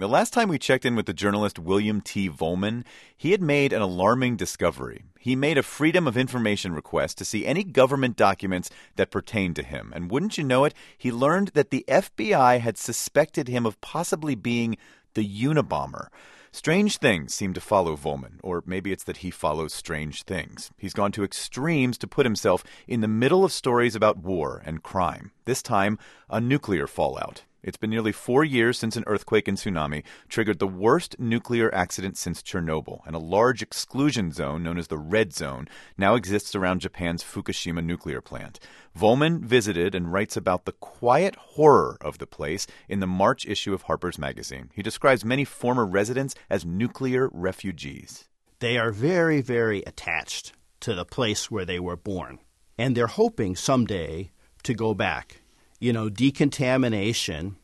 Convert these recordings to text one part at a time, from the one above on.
The last time we checked in with the journalist William T. Vollmann, he had made an alarming discovery. He made a Freedom of Information request to see any government documents that pertained to him. And wouldn't you know it, he learned that the FBI had suspected him of possibly being the Unabomber. Strange things seem to follow Vollmann, or maybe it's that he follows strange things. He's gone to extremes to put himself in the middle of stories about war and crime, this time a nuclear fallout. It's been nearly 4 years since an earthquake and tsunami triggered the worst nuclear accident since Chernobyl, and a large exclusion zone known as the Red Zone now exists around Japan's Fukushima nuclear plant. Vollmann visited and writes about the quiet horror of the place in the March issue of Harper's Magazine. He describes many former residents as nuclear refugees. They are very, very attached to the place where they were born, and they're hoping someday to go back. You know, decontamination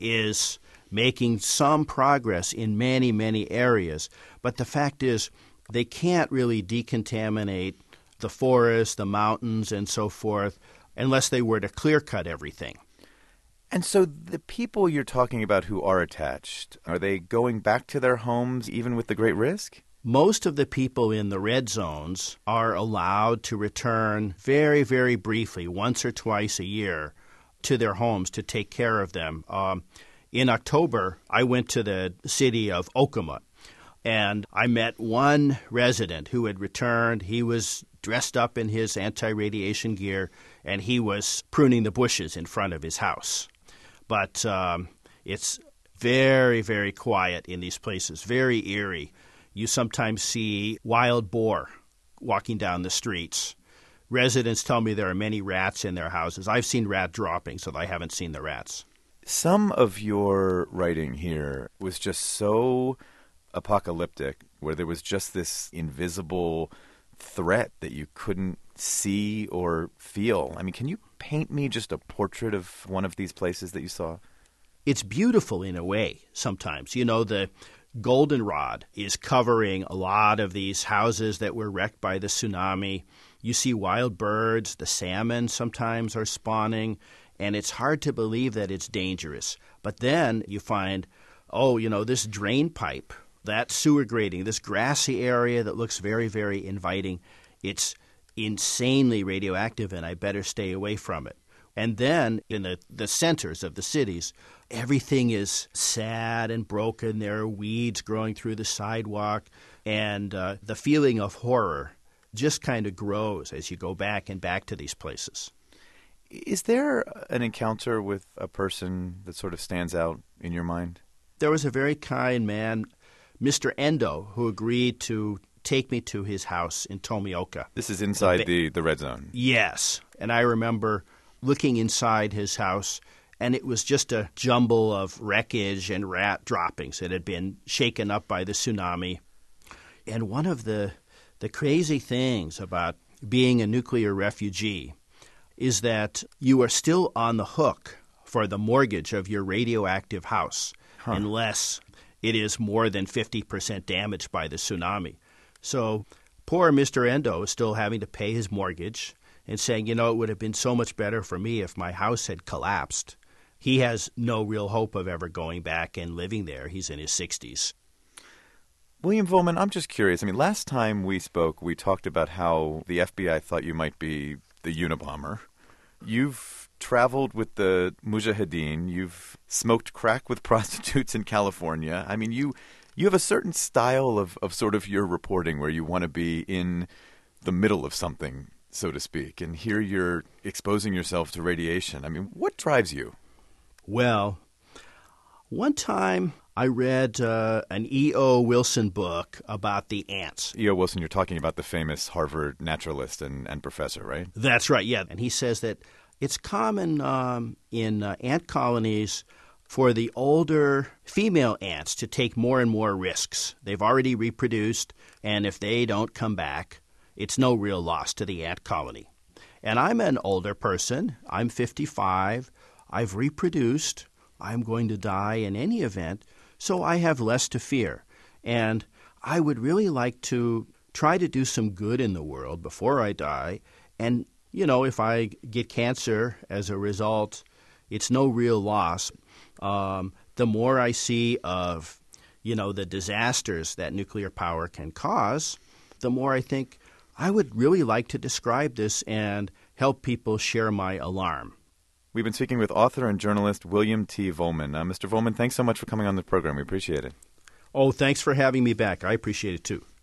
is making some progress in many, many areas. But the fact is, they can't really decontaminate the forest, the mountains, and so forth, unless they were to clear-cut everything. And so the people you're talking about who are attached, are they going back to their homes even with the great risk? Most of the people in the red zones are allowed to return very, very briefly, once or twice a year, to their homes to take care of them. In October, I went to the city of Okuma, and I met one resident who had returned. He was dressed up in his anti-radiation gear, and he was pruning the bushes in front of his house. But it's very, very quiet in these places, very eerie. You sometimes see wild boar walking down the streets. Residents tell me there are many rats in their houses. I've seen rat droppings, but I haven't seen the rats. Some of your writing here was just so apocalyptic, where there was just this invisible threat that you couldn't see or feel. I mean, can you paint me just a portrait of one of these places that you saw? It's beautiful in a way sometimes. You know, the goldenrod is covering a lot of these houses that were wrecked by the tsunami. You see wild birds, the salmon sometimes are spawning, and it's hard to believe that it's dangerous. But then you find, this drain pipe, that sewer grating, this grassy area that looks very, very inviting, it's insanely radioactive, and I better stay away from it. And then in the centers of the cities, everything is sad and broken. There are weeds growing through the sidewalk, and the feeling of horror just kind of grows as you go back and back to these places. Is there an encounter with a person that sort of stands out in your mind? There was a very kind man, Mr. Endo, who agreed to take me to his house in Tomioka. This is inside the red zone? Yes. And I remember looking inside his house, and it was just a jumble of wreckage and rat droppings that had been shaken up by the tsunami. And one of the crazy things about being a nuclear refugee is that you are still on the hook for the mortgage of your radioactive house unless it is more than 50% damaged by the tsunami. So poor Mr. Endo is still having to pay his mortgage and saying, it would have been so much better for me if my house had collapsed. He has no real hope of ever going back and living there. He's in his 60s. William Vollmann, I'm just curious. I mean, last time we spoke, we talked about how the FBI thought you might be the Unabomber. You've traveled with the Mujahideen. You've smoked crack with prostitutes in California. I mean, you have a certain style of sort of your reporting where you want to be in the middle of something, so to speak. And here you're exposing yourself to radiation. I mean, what drives you? Well, one time I read an E.O. Wilson book about the ants. E.O. Wilson, you're talking about the famous Harvard naturalist and professor, right? That's right, yeah. And he says that it's common in ant colonies for the older female ants to take more and more risks. They've already reproduced, and if they don't come back, it's no real loss to the ant colony. And I'm an older person. I'm 55. I've reproduced. I'm going to die in any event, so I have less to fear. And I would really like to try to do some good in the world before I die. And, if I get cancer as a result, it's no real loss. the more I see of, the disasters that nuclear power can cause, the more I think I would really like to describe this and help people share my alarm. We've been speaking with author and journalist William T. Vollmann. Mr. Vollmann, thanks so much for coming on the program. We appreciate it. Oh, thanks for having me back. I appreciate it too.